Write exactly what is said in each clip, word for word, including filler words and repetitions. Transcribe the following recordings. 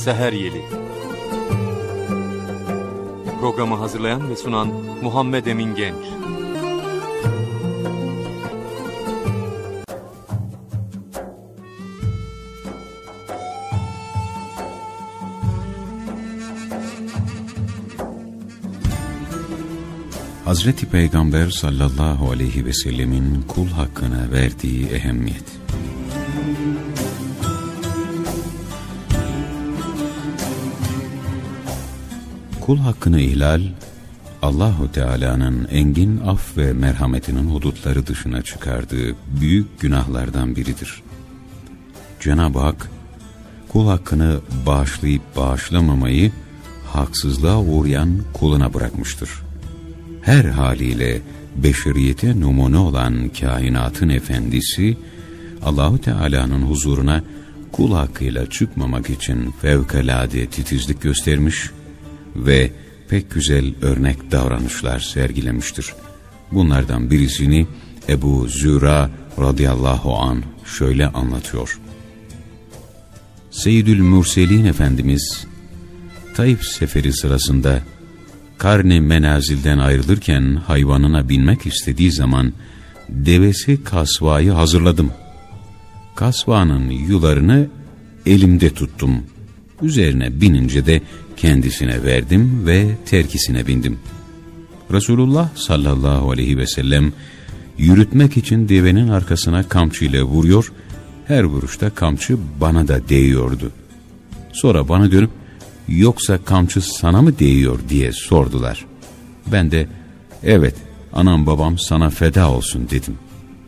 Seher Yeli. Programı hazırlayan ve sunan Muhammed Emin Genç. Hazreti Peygamber sallallahu aleyhi ve sellemin kul hakkına verdiği ehemmiyet. Kul hakkını ihlal, Allahu Teala'nın engin af ve merhametinin hudutları dışına çıkardığı büyük günahlardan biridir. Cenab-ı Hak, kul hakkını bağışlayıp bağışlamamayı haksızlığa uğrayan kuluna bırakmıştır. Her haliyle beşeriyete numune olan kainatın efendisi, Allahu Teala'nın huzuruna kul hakkıyla çıkmamak için fevkalade titizlik göstermiş ve pek güzel örnek davranışlar sergilemiştir. Bunlardan birisini Ebu Züra radıyallahu anh şöyle anlatıyor. Seyyidül Mürselin Efendimiz, Taif seferi sırasında Karni menazilden ayrılırken hayvanına binmek istediği zaman devesi kasvayı hazırladım. Kasvanın yularını elimde tuttum. Üzerine binince de kendisine verdim ve terkisine bindim. Resulullah sallallahu aleyhi ve sellem yürütmek için devenin arkasına kamçıyla vuruyor, her vuruşta kamçı bana da değiyordu. Sonra bana dönüp yoksa kamçı sana mı değiyor diye sordular. Ben de evet anam babam sana feda olsun dedim.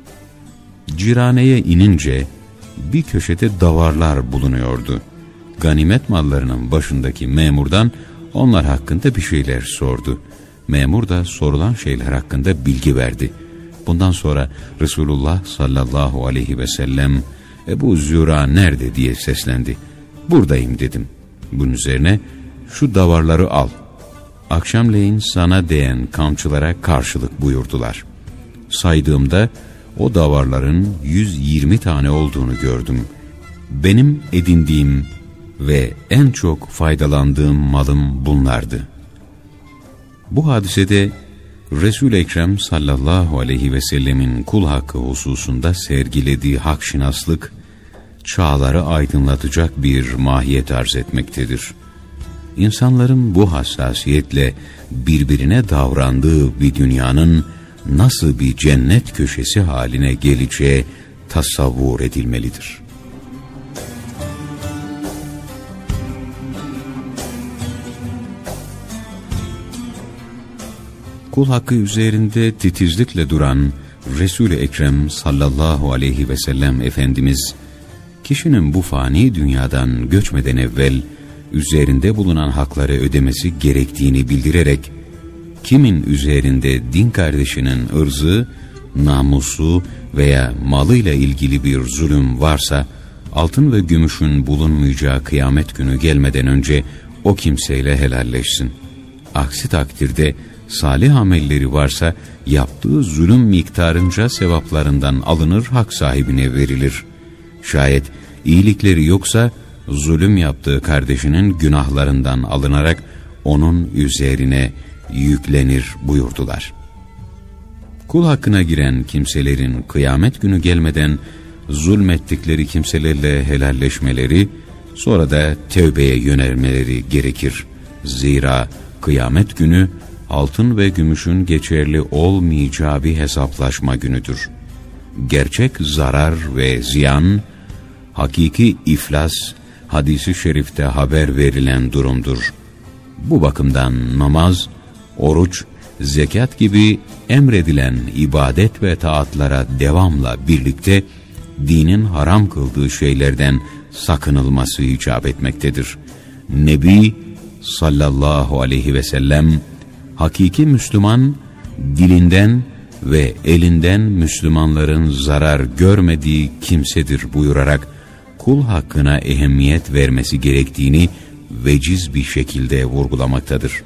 Cirane'ye inince bir köşede davarlar bulunuyordu. Ganimet mallarının başındaki memurdan onlar hakkında bir şeyler sordu. Memur da sorulan şeyler hakkında bilgi verdi. Bundan sonra Resulullah sallallahu aleyhi ve sellem Ebu Züra nerede diye seslendi. Buradayım dedim. Bunun üzerine şu davarları al. Akşamleyin sana değen kamçılara karşılık buyurdular. Saydığımda o davarların yüz yirmi tane olduğunu gördüm. Benim edindiğim ve en çok faydalandığım malım bunlardı. Bu hadisede Resul-i Ekrem sallallahu aleyhi ve sellemin kul hakkı hususunda sergilediği hakşinaslık, çağları aydınlatacak bir mahiyet arz etmektedir. İnsanların bu hassasiyetle birbirine davrandığı bir dünyanın nasıl bir cennet köşesi haline geleceği tasavvur edilmelidir. Kul hakkı üzerinde titizlikle duran Resul-i Ekrem sallallahu aleyhi ve sellem Efendimiz, kişinin bu fani dünyadan göçmeden evvel üzerinde bulunan hakları ödemesi gerektiğini bildirerek, kimin üzerinde din kardeşinin ırzı, namusu veya malıyla ilgili bir zulüm varsa, altın ve gümüşün bulunmayacağı kıyamet günü gelmeden önce o kimseyle helalleşsin. Aksi takdirde salih amelleri varsa yaptığı zulüm miktarınca sevaplarından alınır, hak sahibine verilir. Şayet iyilikleri yoksa zulüm yaptığı kardeşinin günahlarından alınarak onun üzerine yüklenir buyurdular. Kul hakkına giren kimselerin kıyamet günü gelmeden zulmettikleri kimselerle helalleşmeleri, sonra da tevbeye yönelmeleri gerekir. Zira kıyamet günü altın ve gümüşün geçerli olmayacağı bir hesaplaşma günüdür. Gerçek zarar ve ziyan, hakiki iflas, hadis-i şerifte haber verilen durumdur. Bu bakımdan namaz, oruç, zekat gibi emredilen ibadet ve taatlara devamla birlikte dinin haram kıldığı şeylerden sakınılması icap etmektedir. Nebi sallallahu aleyhi ve sellem, hakiki Müslüman, dilinden ve elinden Müslümanların zarar görmediği kimsedir buyurarak, kul hakkına ehemmiyet vermesi gerektiğini veciz bir şekilde vurgulamaktadır.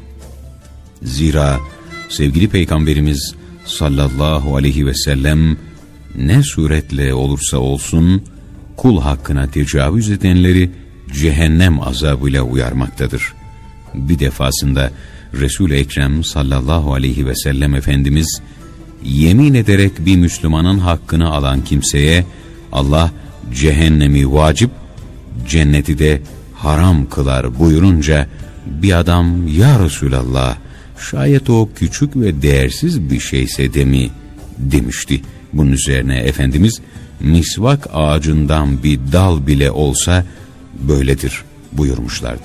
Zira sevgili Peygamberimiz sallallahu aleyhi ve sellem ne suretle olursa olsun kul hakkına tecavüz edenleri cehennem azabıyla uyarmaktadır. Bir defasında Resul-i Ekrem sallallahu aleyhi ve sellem Efendimiz, yemin ederek bir Müslümanın hakkını alan kimseye Allah cehennemi vacip, cenneti de haram kılar buyurunca, bir adam, ya Resulallah, şayet o küçük ve değersiz bir şeyse de mi demişti. Bunun üzerine Efendimiz, misvak ağacından bir dal bile olsa böyledir buyurmuşlardı.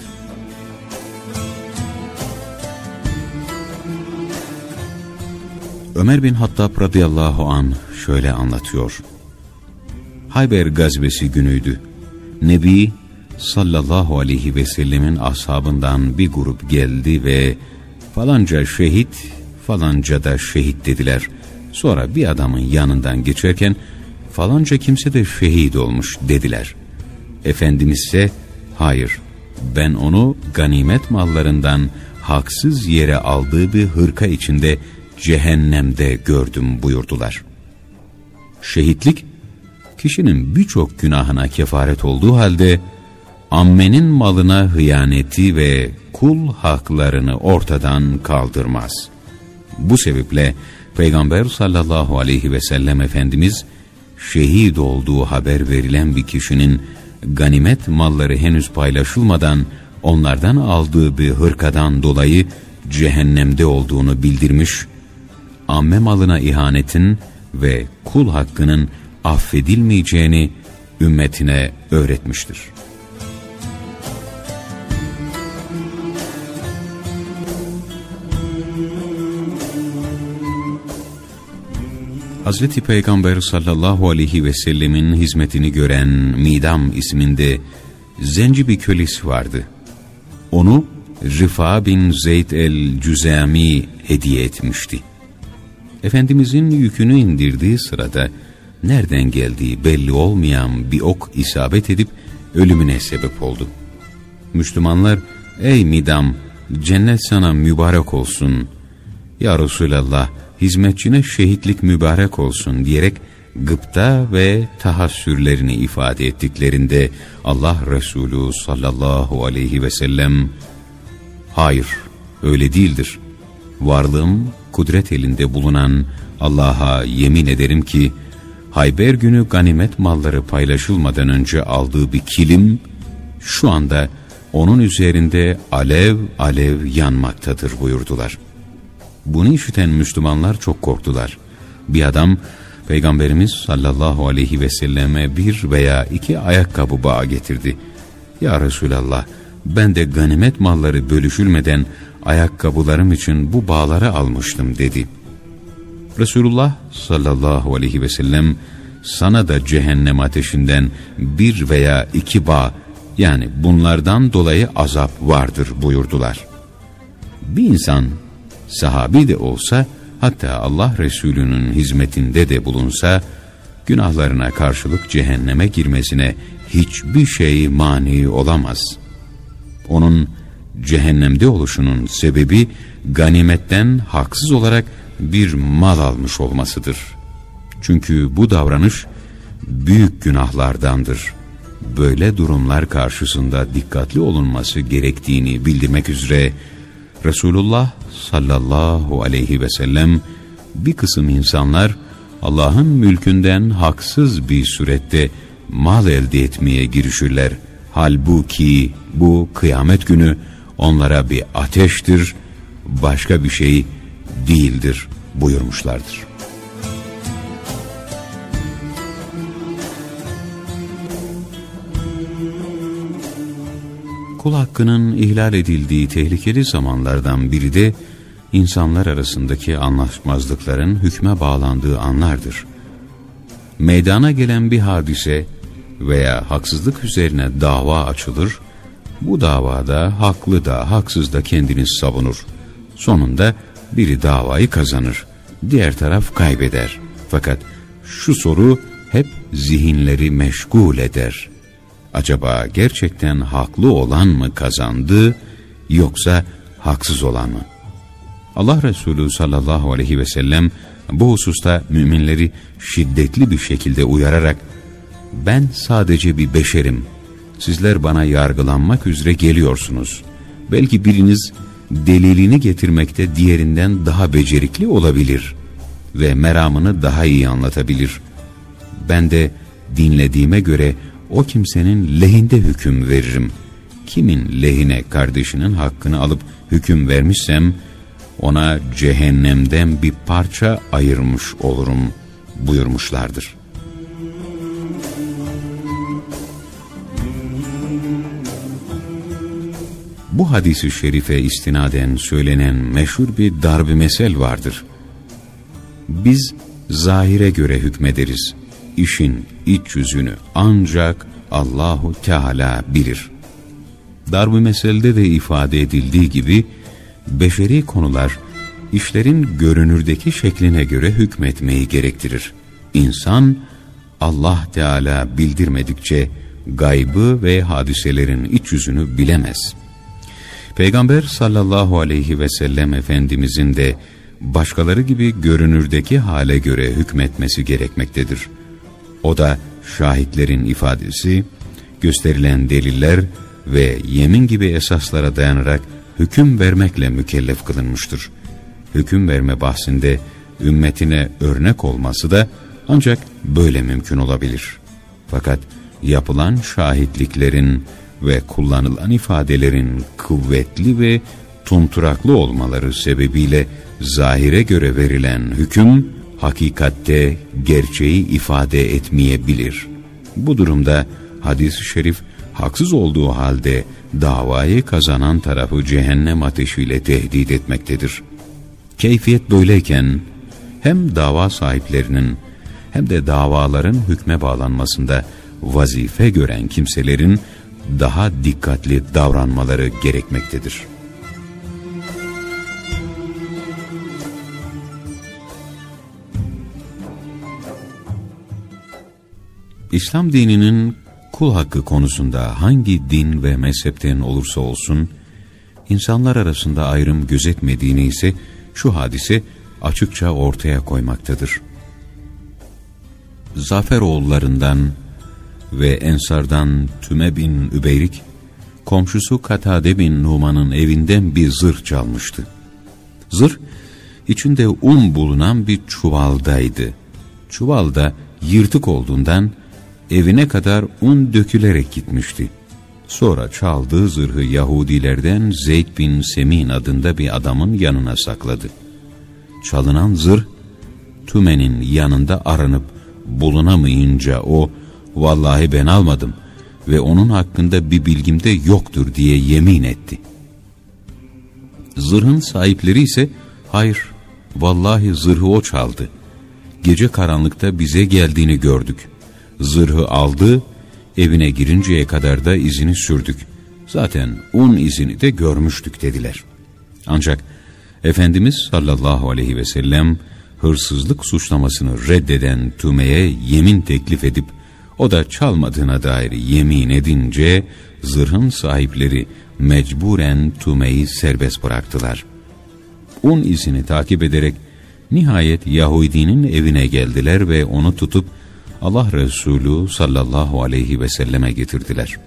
Ömer bin Hattab radıyallahu anh şöyle anlatıyor. Hayber gazvesi günüydü. Nebi sallallahu aleyhi ve sellemin ashabından bir grup geldi ve falanca şehit, falanca da şehit dediler. Sonra bir adamın yanından geçerken falanca kimse de şehit olmuş dediler. Efendimiz ise hayır, ben onu ganimet mallarından haksız yere aldığı bir hırka içinde cehennemde gördüm buyurdular. Şehitlik, kişinin birçok günahına kefaret olduğu halde ammenin malına hıyaneti ve kul haklarını ortadan kaldırmaz. Bu sebeple Peygamber sallallahu aleyhi ve sellem Efendimiz, şehit olduğu haber verilen bir kişinin ganimet malları henüz paylaşılmadan onlardan aldığı bir hırkadan dolayı cehennemde olduğunu bildirmiş, amme malına ihanetin ve kul hakkının affedilmeyeceğini ümmetine öğretmiştir. Hazreti Peygamber sallallahu aleyhi ve sellemin hizmetini gören Midam isminde zenci bir kölesi vardı. Onu Rifa bin Zeyd el-Cüzami hediye etmişti. Efendimizin yükünü indirdiği sırada nereden geldiği belli olmayan bir ok isabet edip ölümüne sebep oldu. Müslümanlar, ey Midam, cennet sana mübarek olsun, ya Resulallah, hizmetçine şehitlik mübarek olsun diyerek gıpta ve tahassürlerini ifade ettiklerinde Allah Resulü sallallahu aleyhi ve sellem, hayır öyle değildir. Varlığım kudret elinde bulunan Allah'a yemin ederim ki Hayber günü ganimet malları paylaşılmadan önce aldığı bir kilim şu anda onun üzerinde alev alev yanmaktadır buyurdular. Bunu işiten Müslümanlar çok korktular. Bir adam Peygamberimiz sallallahu aleyhi ve selleme bir veya iki ayakkabı bağı getirdi. Ya Resulallah, ben de ganimet malları bölüşülmeden ayakkabılarım için bu bağları almıştım dedi. Resulullah sallallahu aleyhi ve sellem, sana da cehennem ateşinden bir veya iki bağ, yani bunlardan dolayı azap vardır buyurdular. Bir insan sahabi de olsa, hatta Allah Resulü'nün hizmetinde de bulunsa, günahlarına karşılık cehenneme girmesine hiçbir şey mani olamaz. Onun cehennemde oluşunun sebebi ganimetten haksız olarak bir mal almış olmasıdır. Çünkü bu davranış büyük günahlardandır. Böyle durumlar karşısında dikkatli olunması gerektiğini bildirmek üzere Resulullah sallallahu aleyhi ve sellem, bir kısım insanlar Allah'ın mülkünden haksız bir surette mal elde etmeye girişirler. Halbuki bu kıyamet günü onlara bir ateştir, başka bir şey değildir buyurmuşlardır. Kul hakkının ihlal edildiği tehlikeli zamanlardan biri de insanlar arasındaki anlaşmazlıkların hükme bağlandığı anlardır. Meydana gelen bir hadise veya haksızlık üzerine dava açılır, bu davada haklı da haksız da kendini savunur. Sonunda biri davayı kazanır, diğer taraf kaybeder. Fakat şu soru hep zihinleri meşgul eder. Acaba gerçekten haklı olan mı kazandı, yoksa haksız olan mı? Allah Resulü sallallahu aleyhi ve sellem bu hususta müminleri şiddetli bir şekilde uyararak, ben sadece bir beşerim, sizler bana yargılanmak üzere geliyorsunuz. Belki biriniz delilini getirmekte diğerinden daha becerikli olabilir ve meramını daha iyi anlatabilir. Ben de dinlediğime göre o kimsenin lehinde hüküm veririm. Kimin lehine kardeşinin hakkını alıp hüküm vermişsem, ona cehennemden bir parça ayırmış olurum buyurmuşlardır. Bu hadis-i şerife istinaden söylenen meşhur bir darb-ı mesel vardır. Biz zahire göre hükmederiz. İşin iç yüzünü ancak Allahu Teala bilir. Darb-ı meselde de ifade edildiği gibi beşeri konular işlerin görünürdeki şekline göre hükmetmeyi gerektirir. İnsan Allah Teala bildirmedikçe gaybı ve hadiselerin iç yüzünü bilemez. Peygamber sallallahu aleyhi ve sellem Efendimizin de başkaları gibi görünürdeki hale göre hükmetmesi gerekmektedir. O da şahitlerin ifadesi, gösterilen deliller ve yemin gibi esaslara dayanarak hüküm vermekle mükellef kılınmıştır. Hüküm verme bahsinde ümmetine örnek olması da ancak böyle mümkün olabilir. Fakat yapılan şahitliklerin ve kullanılan ifadelerin kuvvetli ve tunturaklı olmaları sebebiyle zahire göre verilen hüküm hakikatte gerçeği ifade etmeyebilir. Bu durumda hadis-i şerif haksız olduğu halde davayı kazanan tarafı cehennem ateşiyle tehdit etmektedir. Keyfiyet böyleyken hem dava sahiplerinin hem de davaların hükme bağlanmasında vazife gören kimselerin daha dikkatli davranmaları gerekmektedir. İslam dininin kul hakkı konusunda hangi din ve mezhepten olursa olsun, insanlar arasında ayrım gözetmediğini ise şu hadise açıkça ortaya koymaktadır. Zaferoğullarından ve Ensardan Tüme bin Übeyrik, komşusu Katade bin Numan'ın evinden bir zırh çalmıştı. Zırh, içinde un bulunan bir çuvaldaydı. Çuvalda yırtık olduğundan evine kadar un dökülerek gitmişti. Sonra çaldığı zırhı Yahudilerden Zeyd bin Semin adında bir adamın yanına sakladı. Çalınan zırh, Tüme'nin yanında aranıp bulunamayınca o, "Vallahi ben almadım ve onun hakkında bir bilgim de yoktur" diye yemin etti. Zırhın sahipleri ise, "Hayır, vallahi zırhı o çaldı. Gece karanlıkta bize geldiğini gördük. Zırhı aldı, evine girinceye kadar da izini sürdük. Zaten un izini de görmüştük" dediler. Ancak Efendimiz sallallahu aleyhi ve sellem hırsızlık suçlamasını reddeden Tüme'ye yemin teklif edip o da çalmadığına dair yemin edince zırhın sahipleri mecburen Tüme'yi serbest bıraktılar. Un izini takip ederek nihayet Yahudinin evine geldiler ve onu tutup Allah Resulü sallallahu aleyhi ve selleme getirdiler.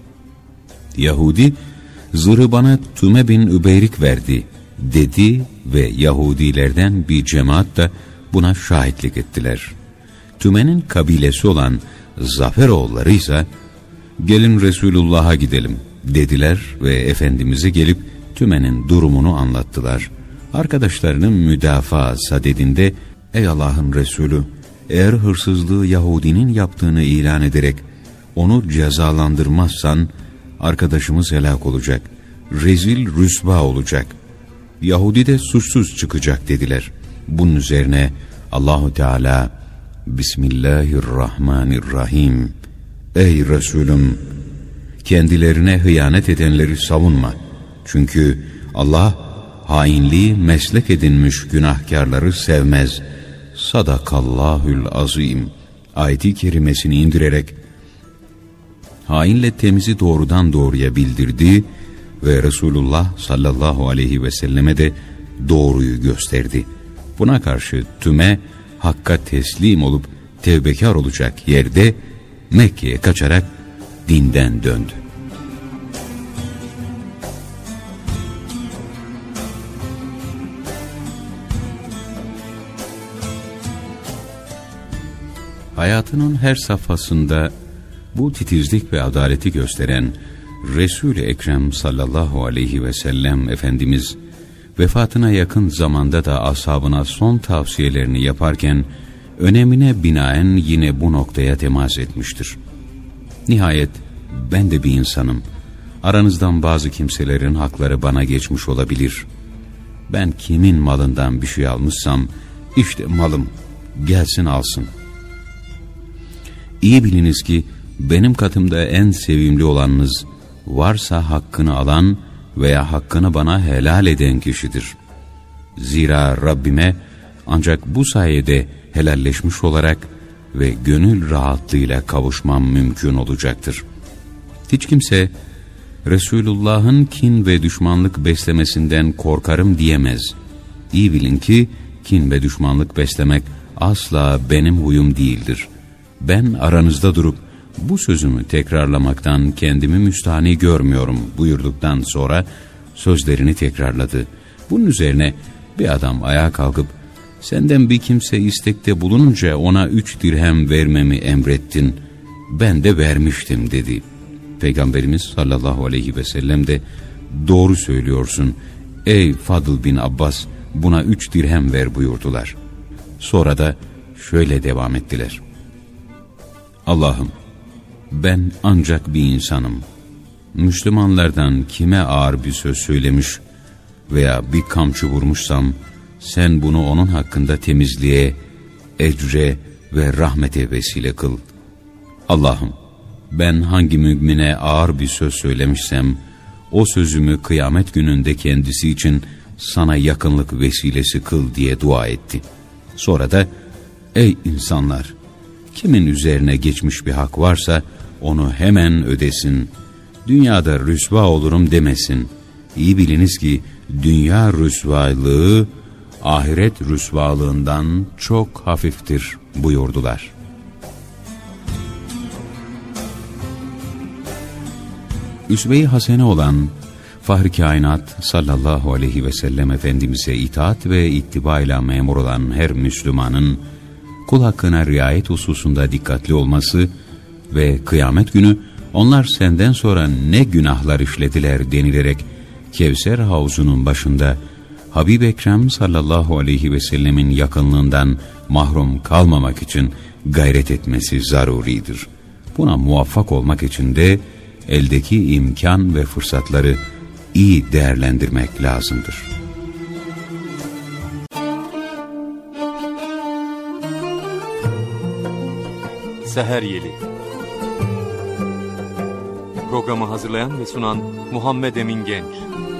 Yahudi, "Zırhı bana Tüme bin Übeyrik verdi" dedi ve Yahudilerden bir cemaat da buna şahitlik ettiler. Tüme'nin kabilesi olan Zaferoğulları ise, "Gelin Resulullah'a gidelim" dediler ve Efendimiz'e gelip Tüme'nin durumunu anlattılar. Arkadaşlarının müdafaa sadedinde, "Ey Allah'ın Resulü, eğer hırsızlığı Yahudinin yaptığını ilan ederek onu cezalandırmazsan arkadaşımız helak olacak, rezil rüsva olacak. Yahudi de suçsuz çıkacak" dediler. Bunun üzerine Allahu Teala, "Bismillahirrahmanirrahim. Ey Resulüm, kendilerine hıyanet edenleri savunma. Çünkü Allah hainliği meslek edinmiş günahkarları sevmez. Sadakallahül azim" ayeti kerimesini indirerek hainle temizi doğrudan doğruya bildirdi ve Resulullah sallallahu aleyhi ve selleme de doğruyu gösterdi. Buna karşı Tüme Hakk'a teslim olup tevbekar olacak yerde Mekke'ye kaçarak dinden döndü. Hayatının her safhasında bu titizlik ve adaleti gösteren Resul-i Ekrem sallallahu aleyhi ve sellem Efendimiz, vefatına yakın zamanda da ashabına son tavsiyelerini yaparken, önemine binaen yine bu noktaya temas etmiştir. Nihayet ben de bir insanım. Aranızdan bazı kimselerin hakları bana geçmiş olabilir. Ben kimin malından bir şey almışsam, işte malım, gelsin alsın. İyi biliniz ki benim katımda en sevimli olanınız, varsa hakkını alan veya hakkını bana helal eden kişidir. Zira Rabbime ancak bu sayede helalleşmiş olarak ve gönül rahatlığıyla kavuşmam mümkün olacaktır. Hiç kimse Resulullah'ın kin ve düşmanlık beslemesinden korkarım diyemez. İyi bilin ki kin ve düşmanlık beslemek asla benim huyum değildir. Ben aranızda durup bu sözümü tekrarlamaktan kendimi müstahni görmüyorum buyurduktan sonra sözlerini tekrarladı. Bunun üzerine bir adam ayağa kalkıp, senden bir kimse istekte bulununca ona üç dirhem vermemi emrettin, ben de vermiştim dedi. Peygamberimiz sallallahu aleyhi ve sellem de, doğru söylüyorsun ey Fadıl bin Abbas, buna üç dirhem ver buyurdular. Sonra da şöyle devam ettiler. Allah'ım, ben ancak bir insanım. Müslümanlardan kime ağır bir söz söylemiş veya bir kamçı vurmuşsam, sen bunu onun hakkında temizliğe, ecre ve rahmete vesile kıl. Allah'ım, ben hangi mümine ağır bir söz söylemişsem, o sözümü kıyamet gününde kendisi için sana yakınlık vesilesi kıl diye dua etti. Sonra da, ey insanlar, kimin üzerine geçmiş bir hak varsa onu hemen ödesin. Dünyada rüsva olurum demesin. İyi biliniz ki dünya rüsvalığı ahiret rüsvalığından çok hafiftir buyurdular. Üsve-i hasene olan Fahri Kainat sallallahu aleyhi ve sellem Efendimiz'e itaat ve ittibayla memur olan her Müslümanın kul hakkına riayet hususunda dikkatli olması ve kıyamet günü onlar senden sonra ne günahlar işlediler denilerek Kevser havzunun başında Habib-i Ekrem sallallahu aleyhi ve sellemin yakınlığından mahrum kalmamak için gayret etmesi zaruridir. Buna muvaffak olmak için de eldeki imkan ve fırsatları iyi değerlendirmek lazımdır. Seher Yeli. Programı hazırlayan ve sunan Muhammed Emin Genç.